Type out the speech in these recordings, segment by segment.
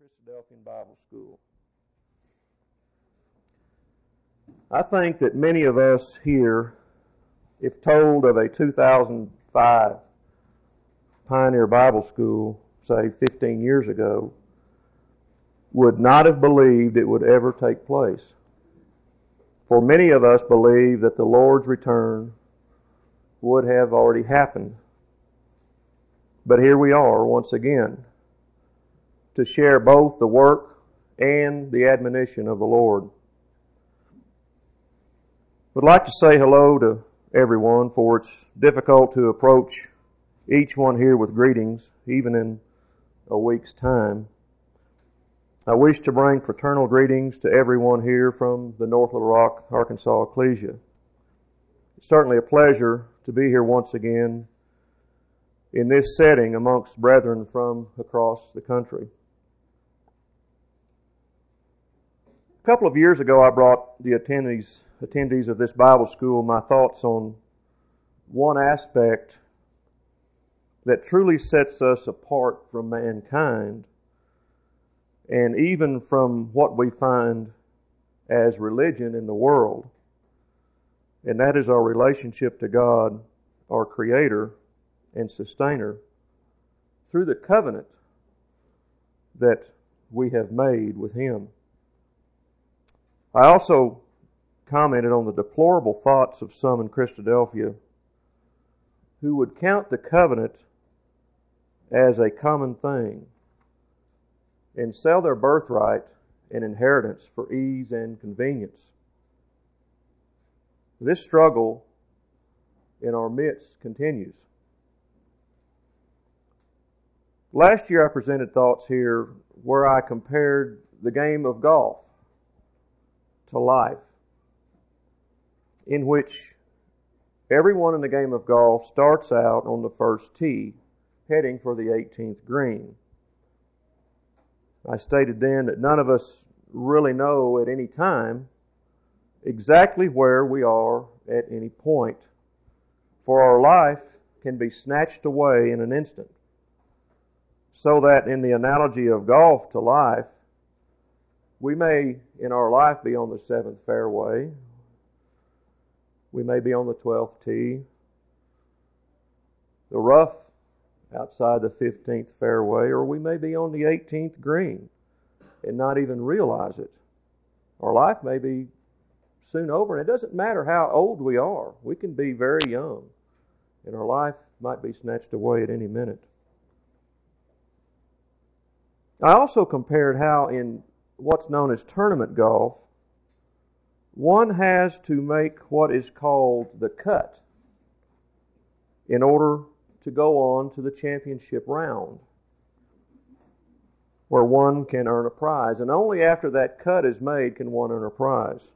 Christadelphian Bible School. I think that many of us here, if told of a 2005 Pioneer Bible School, say 15 years ago, would not have believed it would ever take place. For many of us believe that the Lord's return would have already happened. But here we are once again to share both the work and the admonition of the Lord. I'd like to say hello to everyone, for it's difficult to approach each one here with greetings, even in a week's time. I wish to bring fraternal greetings to everyone here from the North Little Rock, Arkansas Ecclesia. It's certainly a pleasure to be here once again in this setting amongst brethren from across the country. A couple of years ago, I brought the attendees of this Bible school my thoughts on one aspect that truly sets us apart from mankind and even from what we find as religion in the world. And that is our relationship to God, our Creator and Sustainer, through the covenant that we have made with Him. I also commented on the deplorable thoughts of some in Christadelphia who would count the covenant as a common thing and sell their birthright and inheritance for ease and convenience. This struggle in our midst continues. Last year I presented thoughts here where I compared the game of golf to life, in which everyone in the game of golf starts out on the first tee, heading for the 18th green. I stated then that none of us really know at any time exactly where we are at any point, for our life can be snatched away in an instant. So that in the analogy of golf to life, we may in our life be on the 7th fairway, we may be on the 12th tee, the rough outside the 15th fairway, or we may be on the 18th green and not even realize it. Our life may be soon over, and it doesn't matter how old we are. We can be very young, and our life might be snatched away at any minute. I also compared how in what's known as tournament golf, one has to make what is called the cut in order to go on to the championship round, where one can earn a prize. And only after that cut is made can one earn a prize.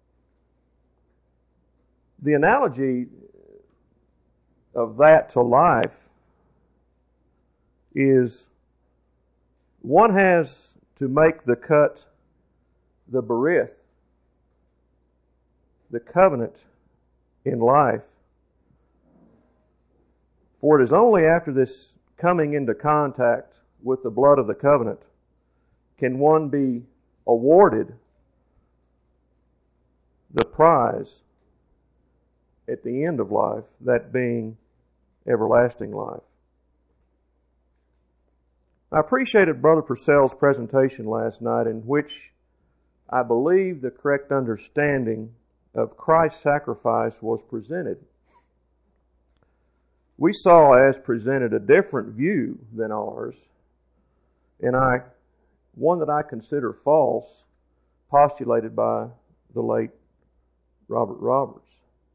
The analogy of that to life is one has to make the cut, the berith, the covenant in life. For it is only after this coming into contact with the blood of the covenant can one be awarded the prize at the end of life, that being everlasting life. I appreciated Brother Purcell's presentation last night, in which I believe the correct understanding of Christ's sacrifice was presented. We saw as presented a different view than ours, and one that I consider false, postulated by the late Robert Roberts.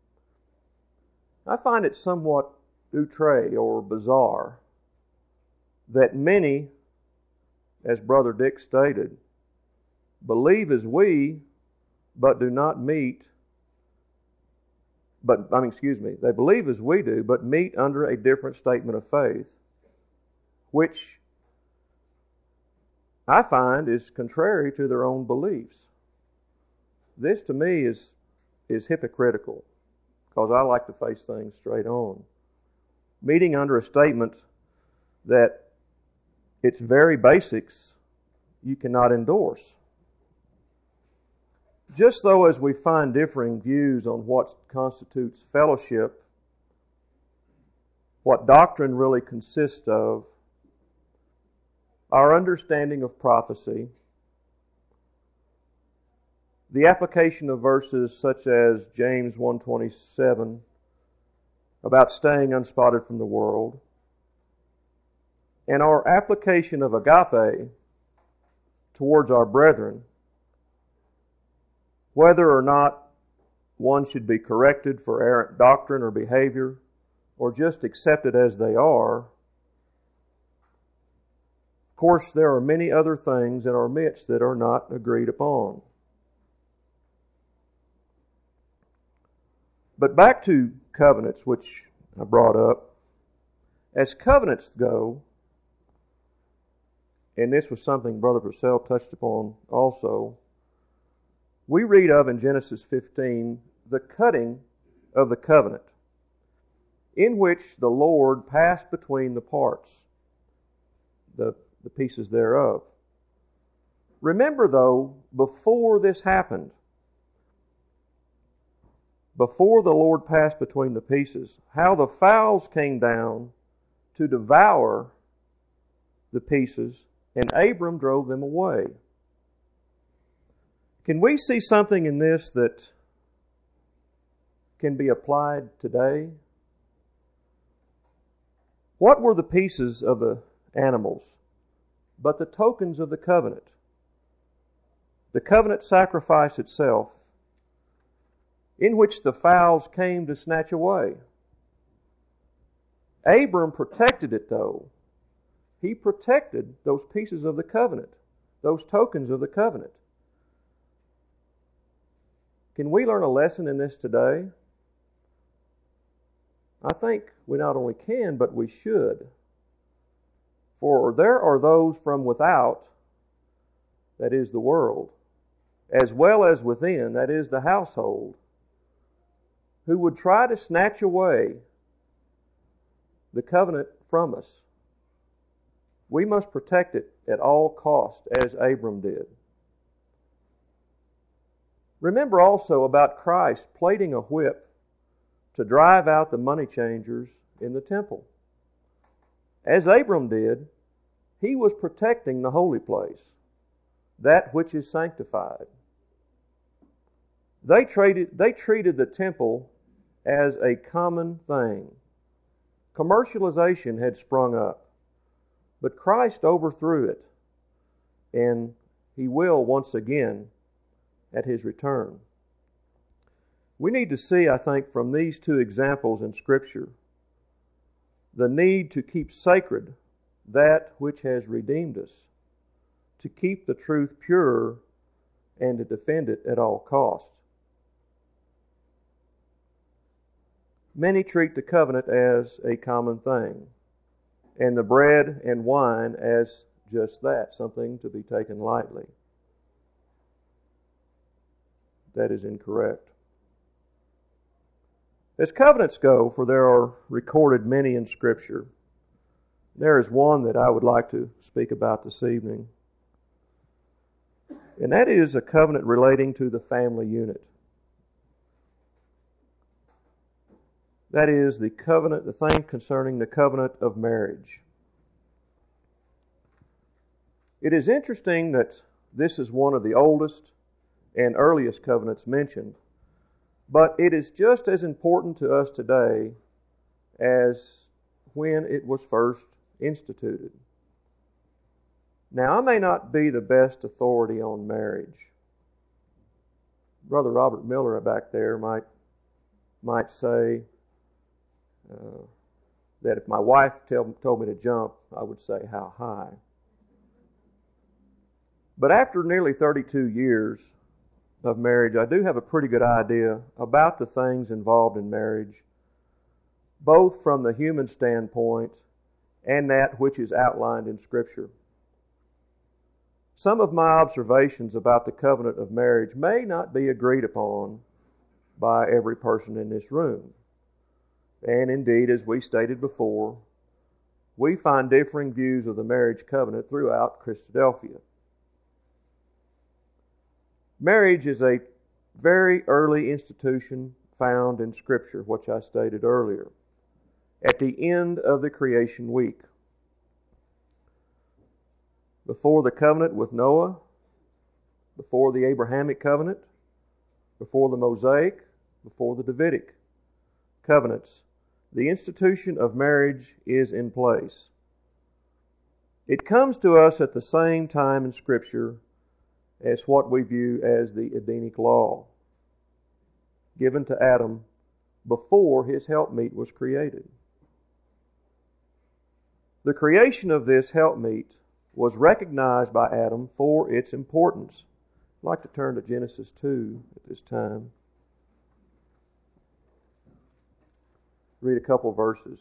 I find it somewhat outre or bizarre that many, as Brother Dick stated, believe as we, but do not meet, they believe as we do, but meet under a different statement of faith, which I find is contrary to their own beliefs. This to me is hypocritical, because I like to face things straight on. Meeting under a statement that its very basics you cannot endorse. Just so as we find differing views on what constitutes fellowship, what doctrine really consists of, our understanding of prophecy, the application of verses such as James 1:27 about staying unspotted from the world, and our application of agape towards our brethren, whether or not one should be corrected for errant doctrine or behavior, or just accepted as they are. Of course, there are many other things in our midst that are not agreed upon. But back to covenants, which I brought up. As covenants go, and this was something Brother Purcell touched upon also, we read of in Genesis 15 the cutting of the covenant, in which the Lord passed between the parts, the pieces thereof. Remember, though, before this happened, before the Lord passed between the pieces, how the fowls came down to devour the pieces, and Abram drove them away. Can we see something in this that can be applied today? What were the pieces of the animals but the tokens of the covenant? The covenant sacrifice itself, in which the fowls came to snatch away. Abram protected it, though. He protected those pieces of the covenant, those tokens of the covenant. Can we learn a lesson in this today? I think we not only can, but we should. For there are those from without, that is the world, as well as within, that is the household, who would try to snatch away the covenant from us. We must protect it at all cost, as Abram did. Remember also about Christ plaiting a whip to drive out the money changers in the temple. As Abram did, he was protecting the holy place, that which is sanctified. They treated the temple as a common thing. Commercialization had sprung up, but Christ overthrew it, and He will once again at His return. We need to see, I think, from these two examples in Scripture, the need to keep sacred that which has redeemed us, to keep the truth pure, and to defend it at all cost. Many treat the covenant as a common thing, and the bread and wine as just that, something to be taken lightly. That is incorrect. As covenants go, for there are recorded many in Scripture, there is one that I would like to speak about this evening, and that is a covenant relating to the family unit. That is the covenant, the thing concerning the covenant of marriage. It is interesting that this is one of the oldest and earliest covenants mentioned, but it is just as important to us today as when it was first instituted. Now, I may not be the best authority on marriage. Brother Robert Miller back there might say that if my wife told me to jump, I would say, how high? But after nearly 32 years of marriage, I do have a pretty good idea about the things involved in marriage, both from the human standpoint and that which is outlined in Scripture. Some of my observations about the covenant of marriage may not be agreed upon by every person in this room. And indeed, as we stated before, we find differing views of the marriage covenant throughout Christadelphia. Marriage is a very early institution found in Scripture, which I stated earlier, at the end of the creation week. Before the covenant with Noah, before the Abrahamic covenant, before the Mosaic, before the Davidic covenants, the institution of marriage is in place. It comes to us at the same time in Scripture as what we view as the Edenic law, given to Adam before his helpmeet was created. The creation of this helpmeet was recognized by Adam for its importance. I'd like to turn to Genesis 2 at this time. Read a couple verses.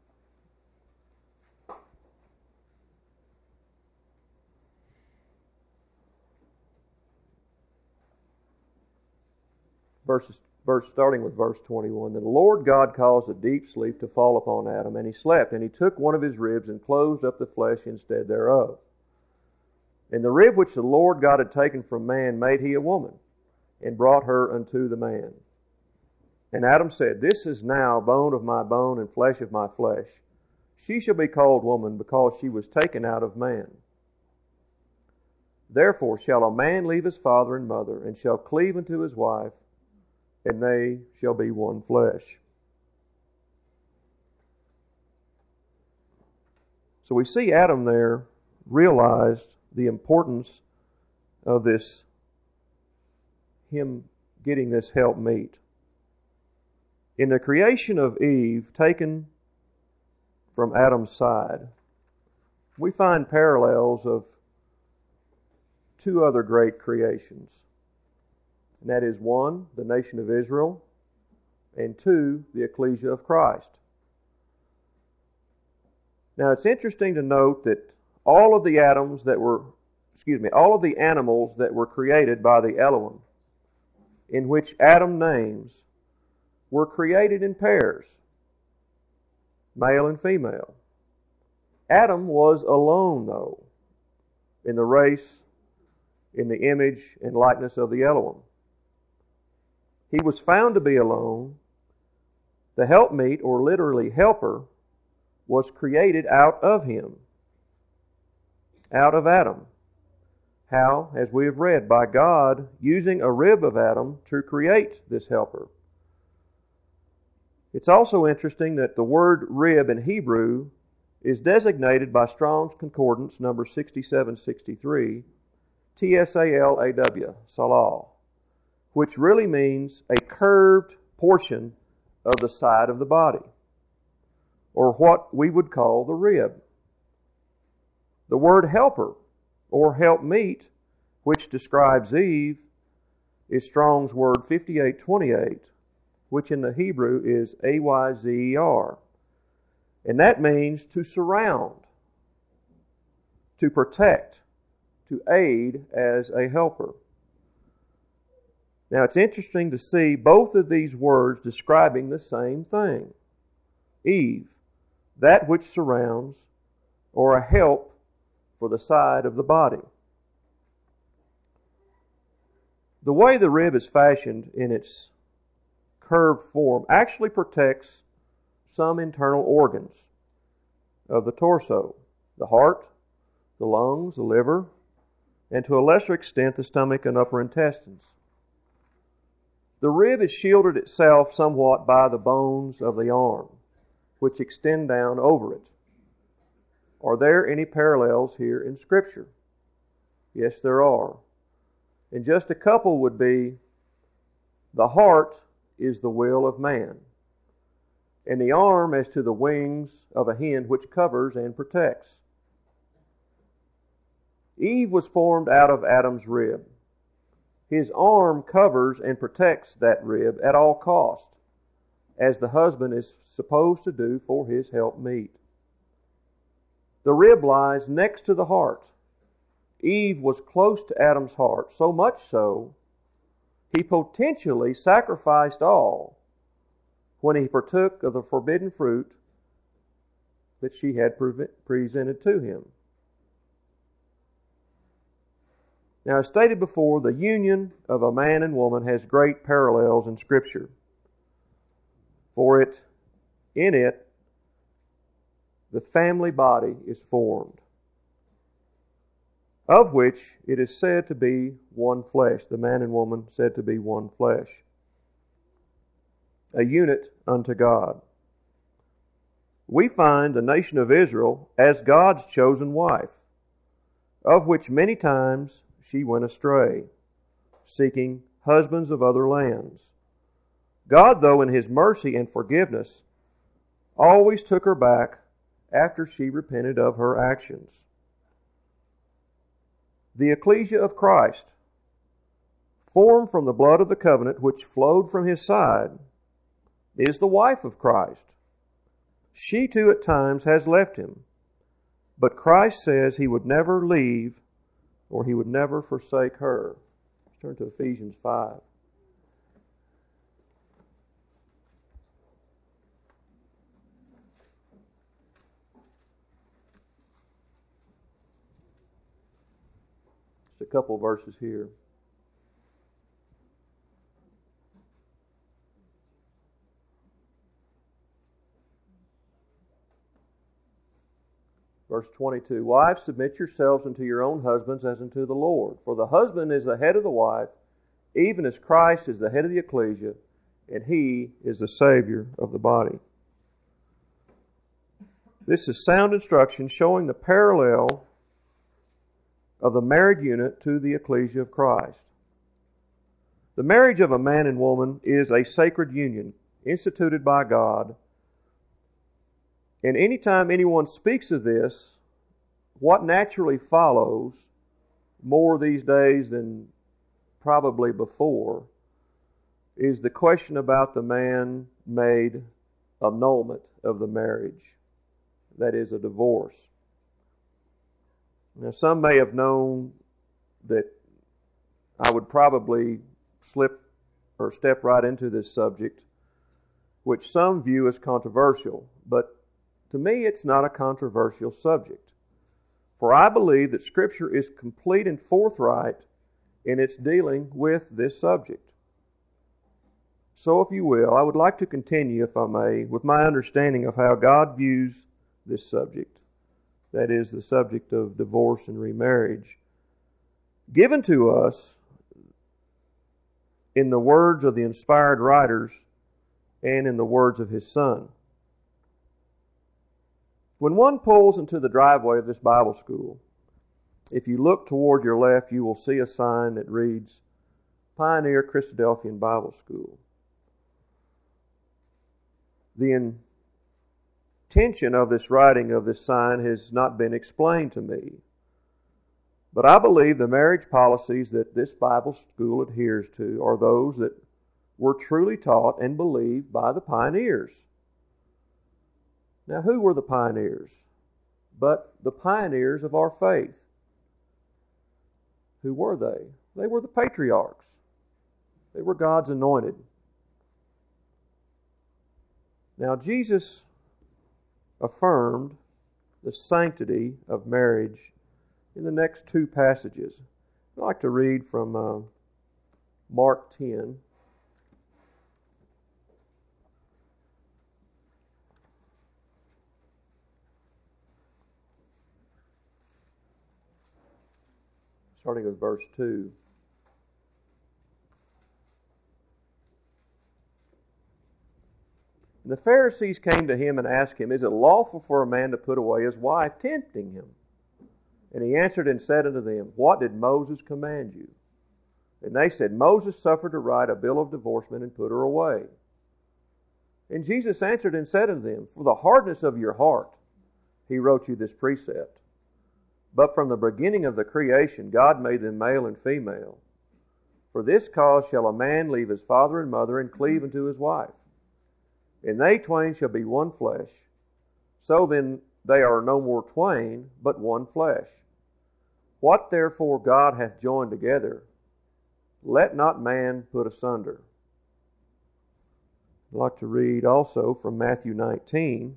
Starting with verse 21. Then the Lord God caused a deep sleep to fall upon Adam, and he slept, and he took one of his ribs and closed up the flesh instead thereof. And the rib which the Lord God had taken from man made he a woman, and brought her unto the man. And Adam said, This is now bone of my bone and flesh of my flesh. She shall be called woman, because she was taken out of man. Therefore shall a man leave his father and mother, and shall cleave unto his wife, and they shall be one flesh. So we see Adam there realized the importance of this, him getting this helpmeet. In the creation of Eve, taken from Adam's side, we find parallels of two other great creations. And that is, one, the nation of Israel, and two, the ecclesia of Christ. Now it's interesting to note that all of the animals that were created by the Elohim, in which Adam names, were created in pairs, male and female. Adam was alone, though, in the race, in the image and likeness of the Elohim. He was found to be alone. The helpmeet, or literally helper, was created out of him, out of Adam. How? As we have read, by God using a rib of Adam to create this helper. It's also interesting that the word rib in Hebrew is designated by Strong's Concordance number 6763, T-S-A-L-A-W, salal, which really means a curved portion of the side of the body, or what we would call the rib. The word helper, or helpmeet, which describes Eve, is Strong's word 5828, which in the Hebrew is A-Y-Z-E-R. And that means to surround, to protect, to aid as a helper. Now it's interesting to see both of these words describing the same thing. Eve, that which surrounds, or a help for the side of the body. The way the rib is fashioned in its curved form actually protects some internal organs of the torso, the heart, the lungs, the liver, and to a lesser extent the stomach and upper intestines. The rib is shielded itself somewhat by the bones of the arm, which extend down over it. Are there any parallels here in Scripture? Yes, there are. And just a couple would be, the heart is the will of man, and the arm as to the wings of a hen which covers and protects. Eve was formed out of Adam's rib. His arm covers and protects that rib at all cost, as the husband is supposed to do for his helpmeet. The rib lies next to the heart. Eve was close to Adam's heart, so much so, he potentially sacrificed all when he partook of the forbidden fruit that she had presented to him. Now, as stated before, the union of a man and woman has great parallels in Scripture. For in it, the family body is formed, of which it is said to be one flesh. The man and woman said to be one flesh, a unit unto God. We find the nation of Israel as God's chosen wife, of which many times she went astray, seeking husbands of other lands. God, though, in His mercy and forgiveness, always took her back after she repented of her actions. The ecclesia of Christ, formed from the blood of the covenant which flowed from His side, is the wife of Christ. She too at times has left Him, but Christ says He would never leave or He would never forsake her. Let's turn to Ephesians 5. Just a couple of verses here. Verse 22, Wives, submit yourselves unto your own husbands as unto the Lord. For the husband is the head of the wife, even as Christ is the head of the ecclesia, and He is the Savior of the body. This is sound instruction showing the parallel of the married unit to the ecclesia of Christ. The marriage of a man and woman is a sacred union instituted by God. And anytime anyone speaks of this, what naturally follows, more these days than probably before, is the question about the man-made annulment of the marriage. That is, a divorce. Now, some may have known that I would probably slip or step right into this subject, which some view as controversial, but to me, it's not a controversial subject, for I believe that Scripture is complete and forthright in its dealing with this subject. So, if you will, I would like to continue, if I may, with my understanding of how God views this subject, that is, the subject of divorce and remarriage, given to us in the words of the inspired writers and in the words of His Son. When one pulls into the driveway of this Bible school, if you look toward your left, you will see a sign that reads, Pioneer Christadelphian Bible School. The intention of this writing of this sign has not been explained to me, but I believe the marriage policies that this Bible school adheres to are those that were truly taught and believed by the pioneers. Now, who were the pioneers? But the pioneers of our faith. Who were they? They were the patriarchs. They were God's anointed. Now, Jesus affirmed the sanctity of marriage in the next two passages. I'd like to read from Mark 10. Starting with verse 2. And the Pharisees came to Him and asked Him, Is it lawful for a man to put away his wife, tempting Him? And He answered and said unto them, What did Moses command you? And they said, Moses suffered to write a bill of divorcement and put her away. And Jesus answered and said unto them, For the hardness of your heart He wrote you this precept. But from the beginning of the creation, God made them male and female. For this cause shall a man leave his father and mother and cleave unto his wife, and they twain shall be one flesh. So then they are no more twain, but one flesh. What therefore God hath joined together, let not man put asunder. I'd like to read also from Matthew 19.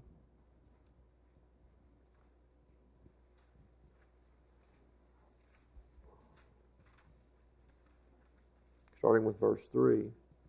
starting with verse 3.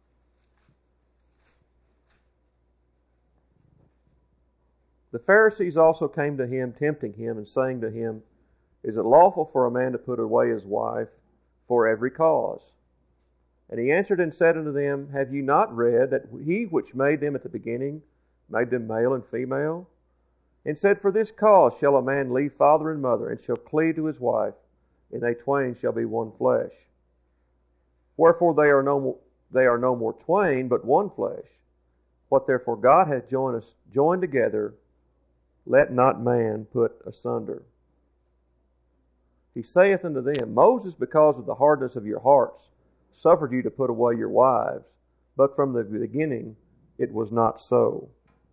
The Pharisees also came to him, tempting him, and saying to him, Is it lawful for a man to put away his wife for every cause? And he answered and said unto them, Have you not read that he which made them at the beginning made them male and female? And said, For this cause shall a man leave father and mother, and shall cleave to his wife, and they twain shall be one flesh. Wherefore they are no more twain, but one flesh. What therefore God hath joined together, let not man put asunder. He saith unto them, Moses, because of the hardness of your hearts, suffered you to put away your wives, but from the beginning it was not so.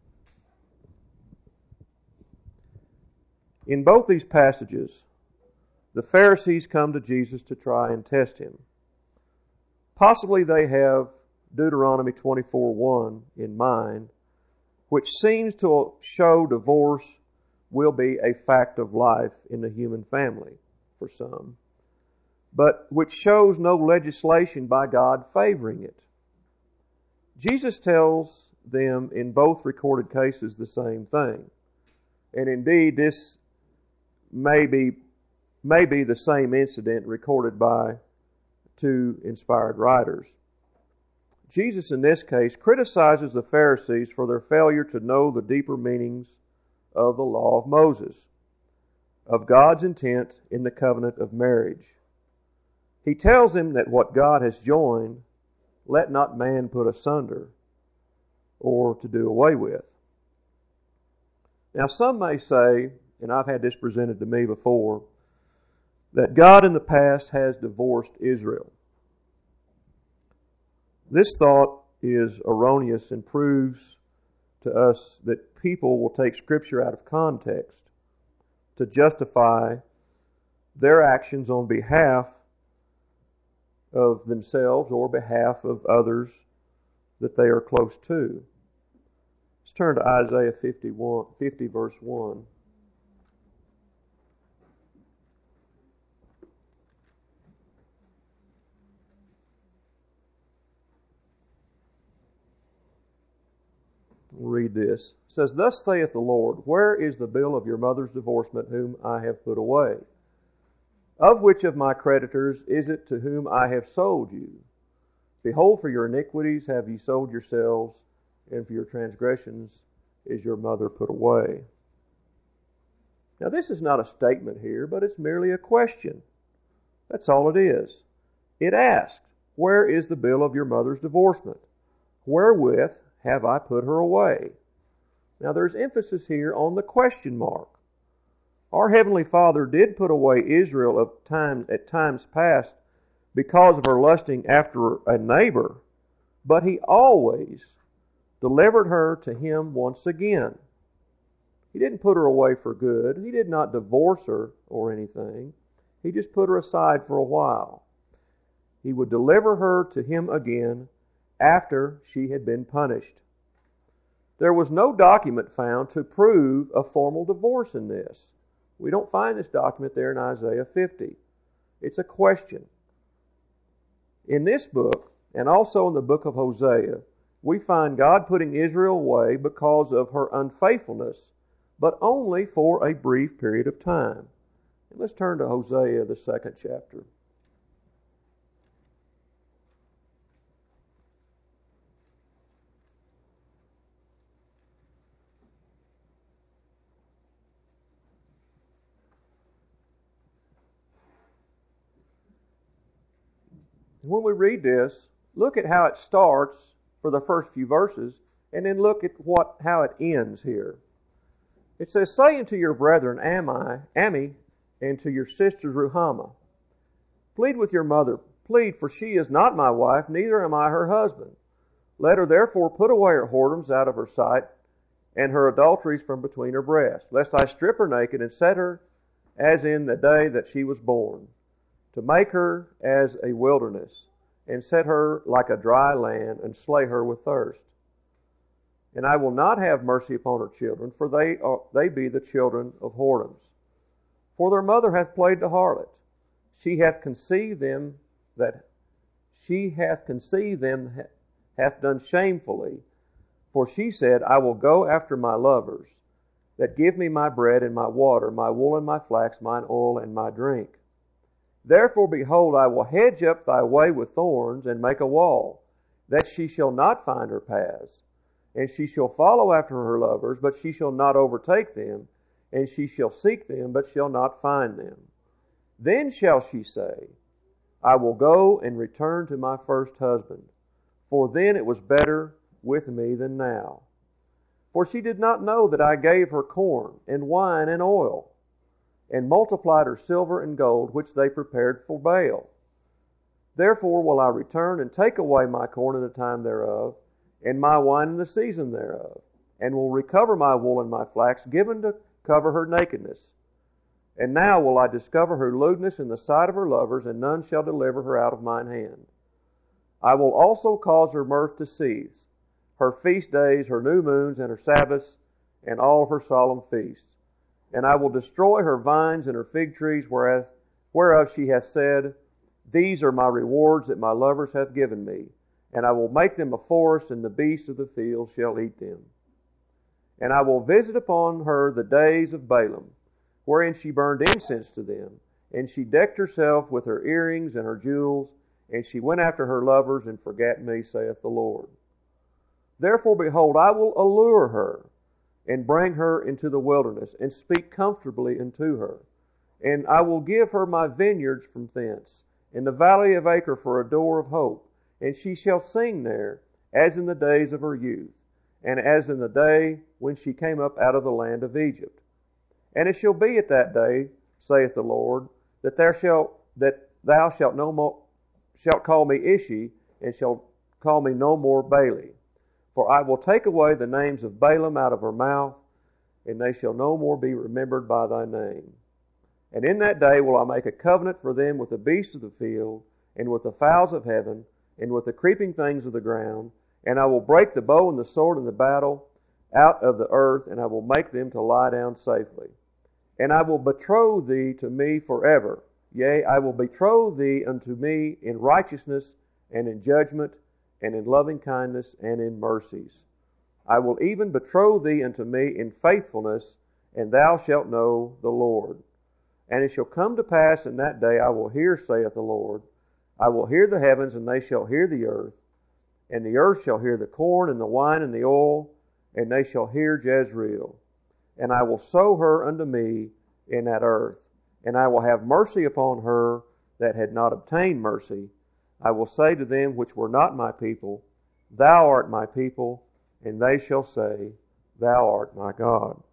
In both these passages, the Pharisees come to Jesus to try and test him. Possibly they have Deuteronomy 24:1 in mind, which seems to show divorce will be a fact of life in the human family for some, but which shows no legislation by God favoring it. Jesus tells them in both recorded cases the same thing. And indeed, this may be the same incident recorded by two inspired writers. Jesus, in this case, criticizes the Pharisees for their failure to know the deeper meanings of the law of Moses, of God's intent in the covenant of marriage. He tells them that what God has joined, let not man put asunder or to do away with. Now, some may say, and I've had this presented to me before, that God in the past has divorced Israel. This thought is erroneous and proves to us that people will take Scripture out of context to justify their actions on behalf of themselves or behalf of others that they are close to. Let's turn to Isaiah 50 verse 1. We'll read this. It says, Thus saith the Lord, Where is the bill of your mother's divorcement, whom I have put away? Of which of my creditors is it to whom I have sold you? Behold, for your iniquities have ye sold yourselves, and for your transgressions is your mother put away. Now, this is not a statement here, but it's merely a question. That's all it is. It asks, Where is the bill of your mother's divorcement? Wherewith have I put her away? Now, there's emphasis here on the question mark. Our Heavenly Father did put away Israel at times past because of her lusting after a neighbor, but He always delivered her to Him once again. He didn't put her away for good. He did not divorce her or anything. He just put her aside for a while. He would deliver her to Him again after she had been punished. There was no document found to prove a formal divorce in this. We don't find this document there in Isaiah 50. It's a question. In this book, and also in the book of Hosea, we find God putting Israel away because of her unfaithfulness, but only for a brief period of time. And let's turn to Hosea, the 2nd chapter. When we read this, look at how it starts for the first few verses, and then look at how it ends here. It says, Say unto your brethren Ammi, and to your sister Ruhamah, Plead with your mother, plead, for she is not my wife, neither am I her husband. Let her therefore put away her whoredoms out of her sight, and her adulteries from between her breasts, lest I strip her naked and set her as in the day that she was born, to make her as a wilderness, and set her like a dry land, and slay her with thirst. And I will not have mercy upon her children, for they be the children of whoredoms. For their mother hath played the harlot. She hath conceived them that she hath conceived them, hath done shamefully. For she said, I will go after my lovers, that give me my bread and my water, my wool and my flax, mine oil and my drink. Therefore, behold, I will hedge up thy way with thorns, and make a wall, that she shall not find her paths. And she shall follow after her lovers, but she shall not overtake them. And she shall seek them, but shall not find them. Then shall she say, I will go and return to my first husband, for then it was better with me than now. For she did not know that I gave her corn and wine and oil, and multiplied her silver and gold, which they prepared for Baal. Therefore will I return and take away my corn in the time thereof, and my wine in the season thereof, and will recover my wool and my flax, given to cover her nakedness. And now will I discover her lewdness in the sight of her lovers, and none shall deliver her out of mine hand. I will also cause her mirth to cease, her feast days, her new moons, and her Sabbaths, and all her solemn feasts. And I will destroy her vines and her fig trees, whereof she hath said, These are my rewards that my lovers hath given me. And I will make them a forest, and the beasts of the field shall eat them. And I will visit upon her the days of Balaam, wherein she burned incense to them. And she decked herself with her earrings and her jewels, and she went after her lovers and forgat me, saith the Lord. Therefore, behold, I will allure her, and bring her into the wilderness, and speak comfortably unto her. And I will give her my vineyards from thence, and the valley of Acre for a door of hope. And she shall sing there, as in the days of her youth, and as in the day when she came up out of the land of Egypt. And it shall be at that day, saith the Lord, that thou shalt call me Ishi, and shalt call me no more Baali. For I will take away the names of Balaam out of her mouth, and they shall no more be remembered by thy name. And in that day will I make a covenant for them with the beasts of the field, and with the fowls of heaven, and with the creeping things of the ground, and I will break the bow and the sword and the battle out of the earth, and I will make them to lie down safely. And I will betroth thee to me forever. Yea, I will betroth thee unto me in righteousness and in judgment, and in loving kindness and in mercies. I will even betroth thee unto me in faithfulness, and thou shalt know the Lord. And it shall come to pass in that day, I will hear, saith the Lord, I will hear the heavens, and they shall hear the earth, and the earth shall hear the corn and the wine and the oil, and they shall hear Jezreel. And I will sow her unto me in that earth, and I will have mercy upon her that had not obtained mercy. I will say to them which were not my people, Thou art my people, and they shall say, Thou art my God.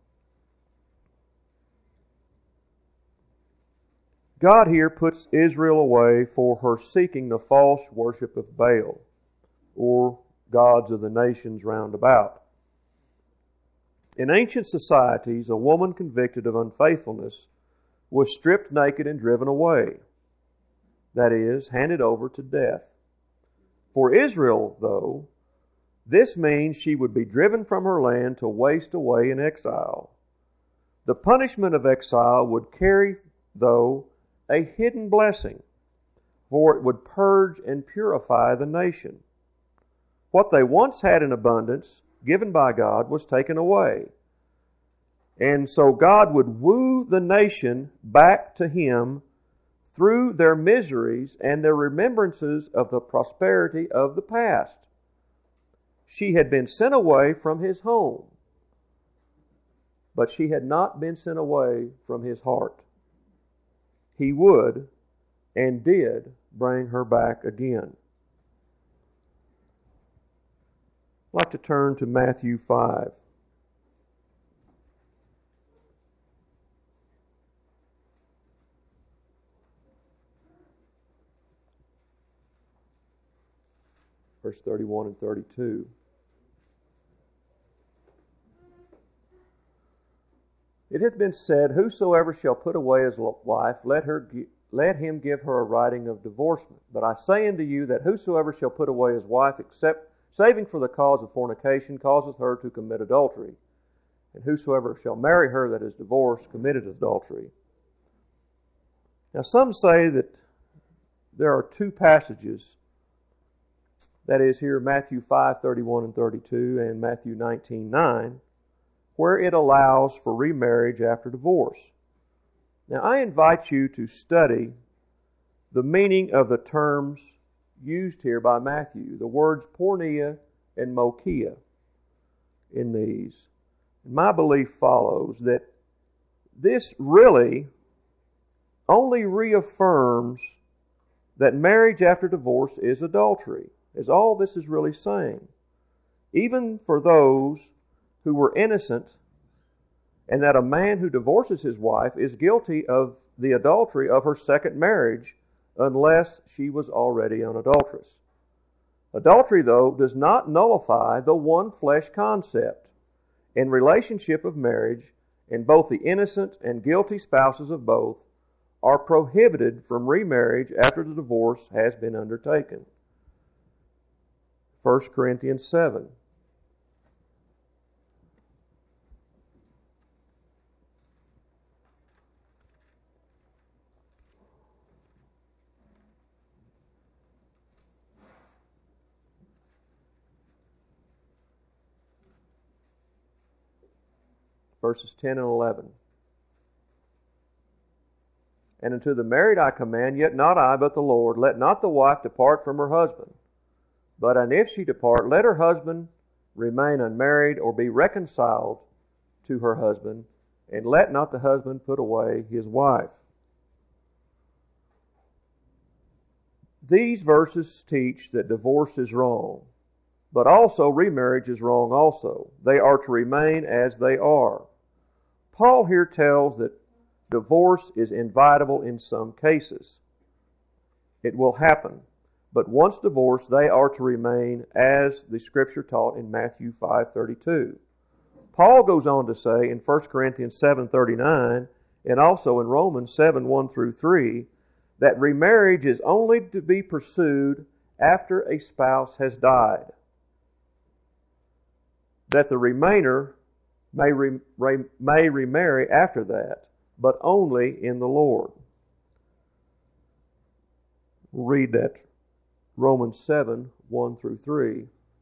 God here puts Israel away for her seeking the false worship of Baal, or gods of the nations round about. In ancient societies, a woman convicted of unfaithfulness was stripped naked and driven away. That is, handed over to death. For Israel, though, this means she would be driven from her land to waste away in exile. The punishment of exile would carry, though, a hidden blessing, for it would purge and purify the nation. What they once had in abundance, given by God, was taken away. And so God would woo the nation back to Him through their miseries and their remembrances of the prosperity of the past. She had been sent away from His home, but she had not been sent away from His heart. He would and did bring her back again. I'd like to turn to Matthew 5. Verse 31 and 32. It hath been said, Whosoever shall put away his wife, let him give her a writing of divorcement. But I say unto you that whosoever shall put away his wife, except saving for the cause of fornication, causeth her to commit adultery. And whosoever shall marry her that is divorced, committed adultery. Now some say that there are two passages That is here Matthew 5:31 and 32 and Matthew 19:9, where it allows for remarriage after divorce. Now I invite you to study the meaning of the terms used here by Matthew, the words porneia and mokia in these. My belief follows that this really only reaffirms that marriage after divorce is adultery, is all this is really saying. Even for those who were innocent, and that a man who divorces his wife is guilty of the adultery of her second marriage unless she was already an adulteress. Adultery, though, does not nullify the one flesh concept and relationship of marriage, and both the innocent and guilty spouses of both are prohibited from remarriage after the divorce has been undertaken. 1 Corinthians 7. Verses 10 and 11. And unto the married I command, yet not I, but the Lord, let not the wife depart from her husband. But and if she depart, let her husband remain unmarried, or be reconciled to her husband, and let not the husband put away his wife. These verses teach that divorce is wrong, but also remarriage is wrong also. They are to remain as they are. Paul here tells that divorce is inevitable in some cases. It will happen. But once divorced, they are to remain as the Scripture taught in Matthew 5:32. Paul goes on to say in 1 Corinthians 7:39 and also in Romans 7:1 through 3 that remarriage is only to be pursued after a spouse has died. That the remainder may remarry after that, but only in the Lord. We'll read that Romans 7:1 through 3.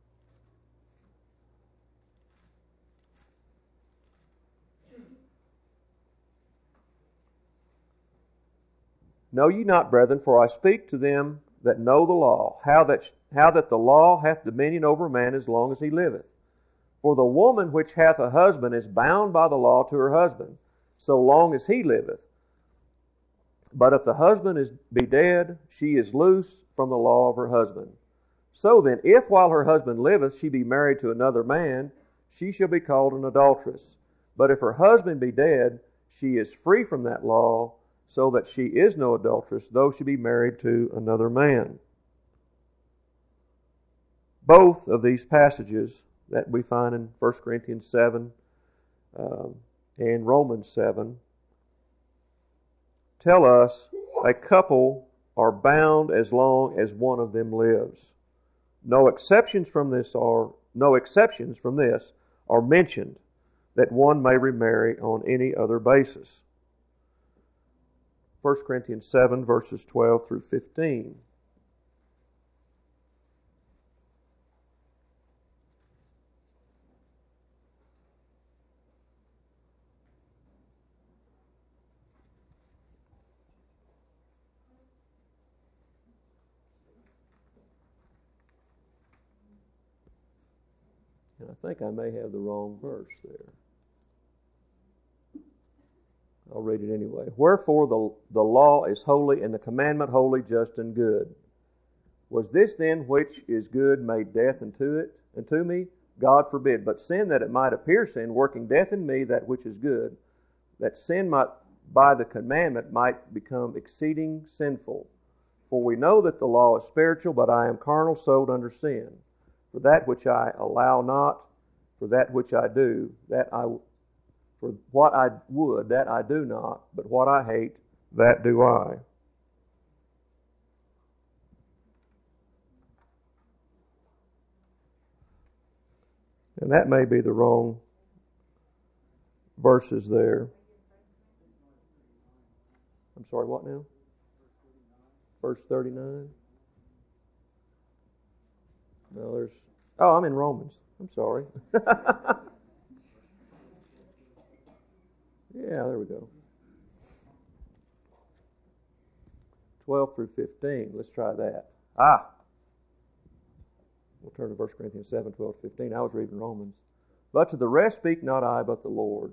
Know ye not, brethren, for I speak to them that know the law, how that the law hath dominion over man as long as he liveth. For the woman which hath a husband is bound by the law to her husband, so long as he liveth. But if the husband be dead, she is loose from the law of her husband. So then, if while her husband liveth she be married to another man, she shall be called an adulteress. But if her husband be dead, she is free from that law, so that she is no adulteress, though she be married to another man. Both of these passages that we find in 1 Corinthians 7 and Romans 7 tell us a couple are bound as long as one of them lives. No exceptions from this are mentioned, that one may remarry on any other basis. 1 Corinthians 7 verses 12 through 15. And I think I may have the wrong verse there. I'll read it anyway. Wherefore the law is holy, and the commandment holy, just, and good. Was this then which is good made death unto me? God forbid. But sin, that it might appear sin, working death in me, that which is good, that sin might by the commandment might become exceeding sinful. For we know that the law is spiritual, but I am carnal, sold under sin. For that which I allow not, for that which I do, for what I would, that I do not, but what I hate, that do I. And that may be the wrong verses there. I'm sorry, what now? Verse 39. No, I'm in Romans. I'm sorry. Yeah, there we go. 12 through 15. Let's try that. We'll turn to 1 Corinthians 7, 12 to 15. I was reading Romans. But to the rest speak not I, but the Lord.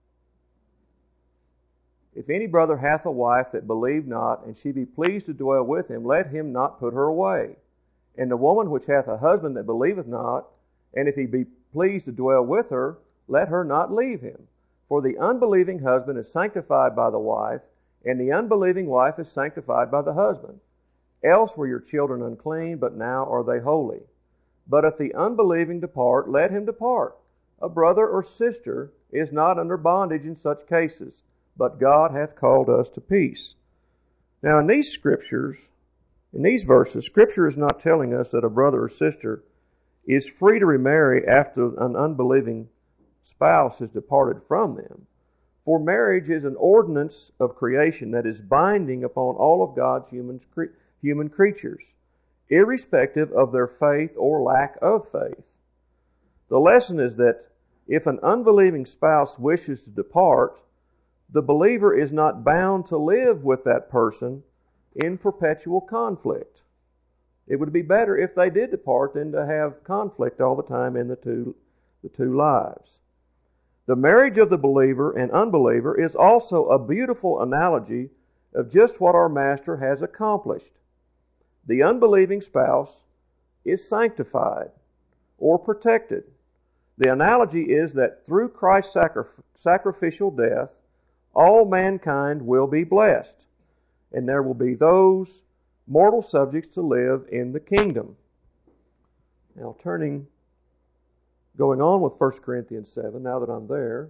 If any brother hath a wife that believe not, and she be pleased to dwell with him, let him not put her away. And the woman which hath a husband that believeth not, and if he be pleased to dwell with her, let her not leave him. For the unbelieving husband is sanctified by the wife, and the unbelieving wife is sanctified by the husband. Else were your children unclean, but now are they holy. But if the unbelieving depart, let him depart. A brother or sister is not under bondage in such cases, but God hath called us to peace. Now in these verses, Scripture is not telling us that a brother or sister is free to remarry after an unbelieving spouse has departed from them. For marriage is an ordinance of creation that is binding upon all of God's human creatures, irrespective of their faith or lack of faith. The lesson is that if an unbelieving spouse wishes to depart, the believer is not bound to live with that person in perpetual conflict. It would be better if they did depart than to have conflict all the time in the two lives. The marriage of the believer and unbeliever is also a beautiful analogy of just what our Master has accomplished. The unbelieving spouse is sanctified or protected. The analogy is that through Christ's sacrificial death, all mankind will be blessed, and there will be those mortal subjects to live in the kingdom. Now going on with 1 Corinthians 7, now that I'm there,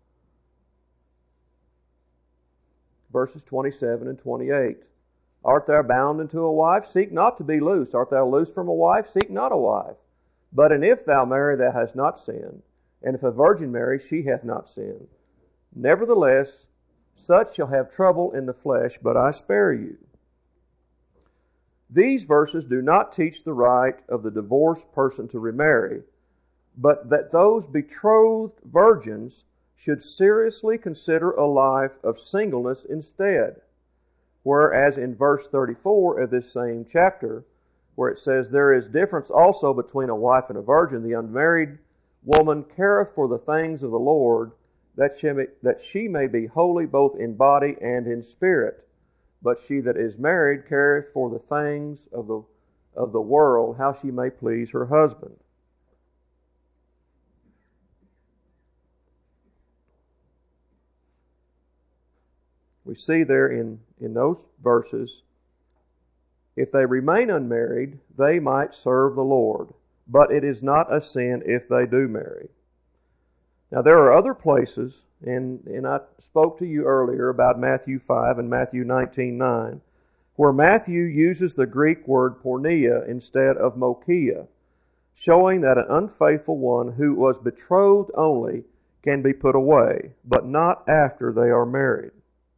verses 27 and 28. Art thou bound unto a wife? Seek not to be loose. Art thou loose from a wife? Seek not a wife. But and if thou marry, thou hast not sinned. And if a virgin marry, she hath not sinned. Nevertheless, such shall have trouble in the flesh, but I spare you. These verses do not teach the right of the divorced person to remarry, but that those betrothed virgins should seriously consider a life of singleness instead. Whereas in verse 34 of this same chapter, where it says, there is difference also between a wife and a virgin, the unmarried woman careth for the things of the Lord, that she may be holy both in body and in spirit. But she that is married careth for the things of the world, how she may please her husband. We see there in those verses, if they remain unmarried, they might serve the Lord, but it is not a sin if they do marry. Now there are other places, and I spoke to you earlier about Matthew 5 and Matthew 19:9, where Matthew uses the Greek word porneia instead of mokia, showing that an unfaithful one who was betrothed only can be put away, but not after they are married.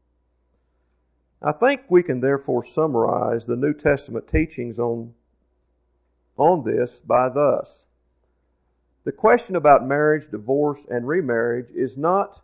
I think we can therefore summarize the New Testament teachings on this by thus. The question about marriage, divorce, and remarriage is not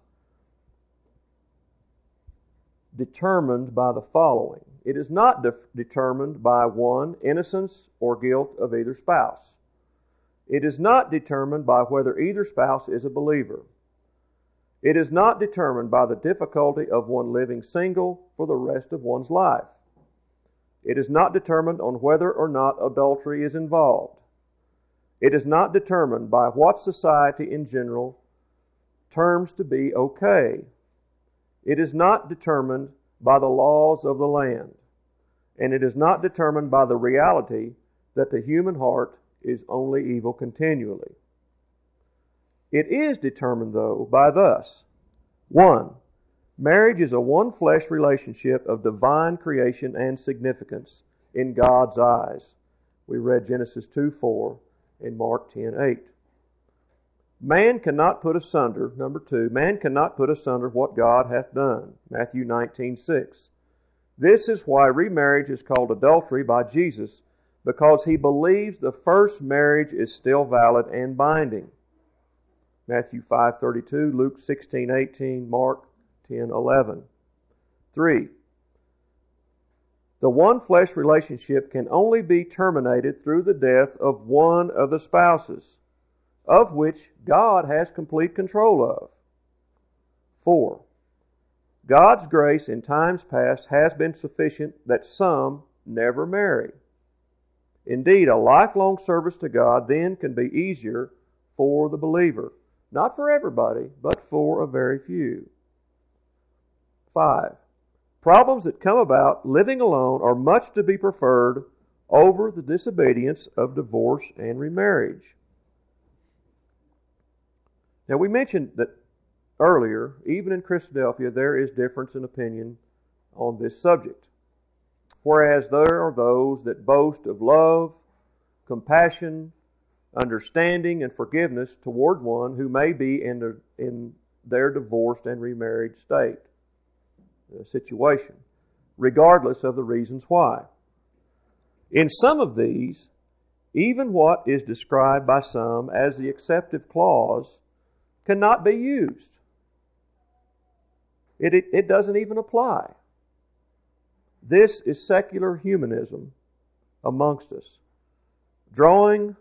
determined by the following. It is not determined by, 1, innocence or guilt of either spouse. It is not determined by whether either spouse is a believer. It is not determined by the difficulty of one living single for the rest of one's life. It is not determined on whether or not adultery is involved. It is not determined by what society in general terms to be okay. It is not determined by the laws of the land. And it is not determined by the reality that the human heart is only evil continually. It is determined, though, by thus. 1. Marriage is a one-flesh relationship of divine creation and significance in God's eyes. We read Genesis 2:4 and Mark 10:8. Man cannot put asunder, number 2, man cannot put asunder what God hath done. Matthew 19:6. This is why remarriage is called adultery by Jesus, because he believes the first marriage is still valid and binding. Matthew 5:32, Luke 16:18, Mark 10:11. 3. The one flesh relationship can only be terminated through the death of one of the spouses, of which God has complete control of. 4. God's grace in times past has been sufficient that some never marry. Indeed, a lifelong service to God then can be easier for the believer. Not for everybody, but for a very few. 5. Problems that come about living alone are much to be preferred over the disobedience of divorce and remarriage. Now, we mentioned that earlier, even in Christadelphia, there is difference in opinion on this subject. Whereas there are those that boast of love, compassion, understanding, and forgiveness toward one who may be in their divorced and remarried situation, regardless of the reasons why. In some of these, even what is described by some as the acceptive clause cannot be used. It doesn't even apply. This is secular humanism amongst us, drawing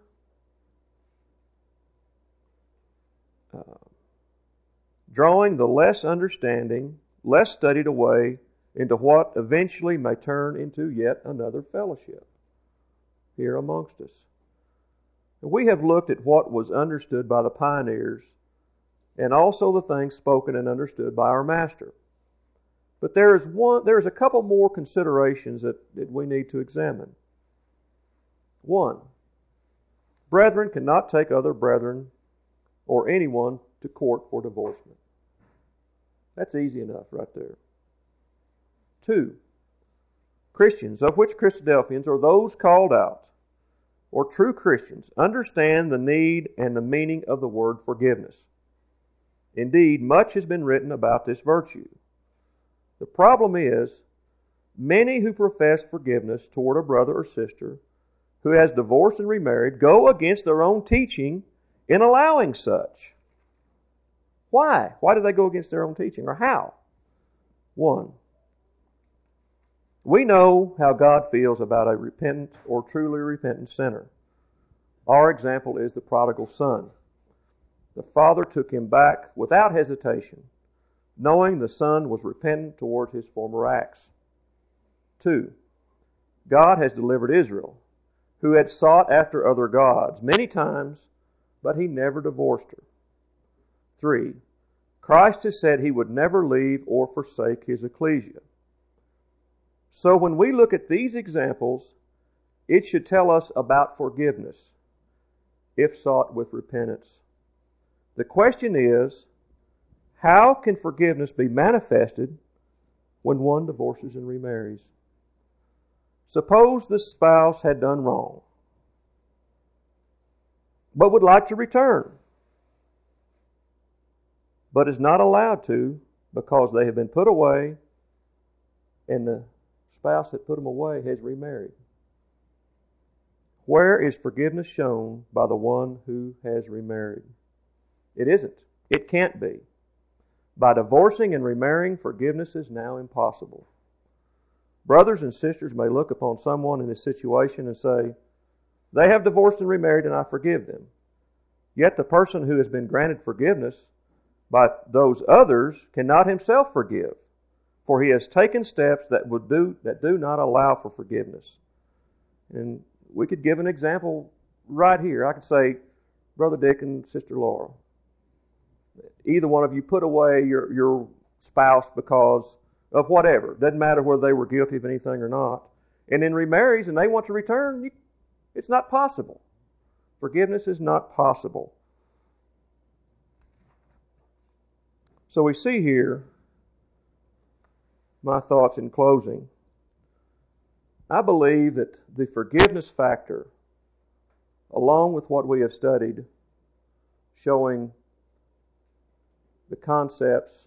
the less understanding, less studied away into what eventually may turn into yet another fellowship here amongst us. We have looked at what was understood by the pioneers and also the things spoken and understood by our Master. But there is a couple more considerations that we need to examine. 1. Brethren cannot take other brethren or anyone to court for divorcement. That's easy enough right there. 2. Christians, of which Christadelphians or those called out, or true Christians, understand the need and the meaning of the word forgiveness. Indeed, much has been written about this virtue. The problem is, many who profess forgiveness toward a brother or sister who has divorced and remarried go against their own teaching in allowing such. Why? Why do they go against their own teaching, or how? 1. We know how God feels about a repentant or truly repentant sinner. Our example is the prodigal son. The father took him back without hesitation, knowing the son was repentant toward his former acts. 2. God has delivered Israel, who had sought after other gods many times, but he never divorced her. 3. Christ has said he would never leave or forsake his ecclesia. So when we look at these examples, it should tell us about forgiveness, if sought with repentance. The question is, how can forgiveness be manifested when one divorces and remarries? Suppose the spouse had done wrong, but would like to return, but is not allowed to because they have been put away and the spouse that put them away has remarried. Where is forgiveness shown by the one who has remarried? It isn't. It can't be. By divorcing and remarrying, forgiveness is now impossible. Brothers and sisters may look upon someone in this situation and say, they have divorced and remarried and I forgive them. Yet the person who has been granted forgiveness by those others cannot himself forgive, for he has taken steps that do not allow for forgiveness. And we could give an example right here. I could say, Brother Dick and Sister Laura, either one of you put away your spouse because of whatever. Doesn't matter whether they were guilty of anything or not. And then remarries and they want to return, it's not possible. Forgiveness is not possible. So we see here, my thoughts in closing. I believe that the forgiveness factor, along with what we have studied, showing the concepts,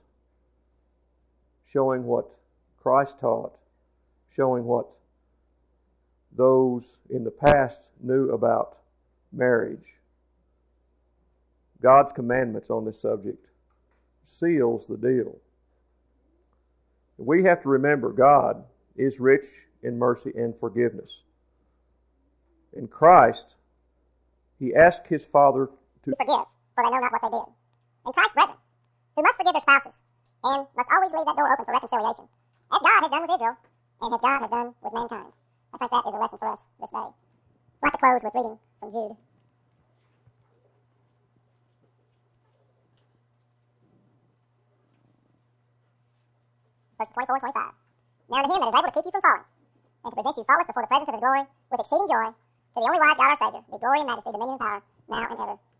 showing what Christ taught, showing what those in the past knew about marriage. God's commandments on this subject seals the deal. We have to remember God is rich in mercy and forgiveness. In Christ, He asked His Father to forgive, for they know not what they did. In Christ, brethren, who must forgive their spouses, and must always leave that door open for reconciliation, as God has done with Israel, and as God has done with mankind. I think that is a lesson for us this day. I'd like to close with reading from Jude. Verses 24 and 25. Now to Him that is able to keep you from falling, and to present you faultless before the presence of His glory, with exceeding joy, to the only wise God our Savior, be glory and majesty, dominion and power, now and ever.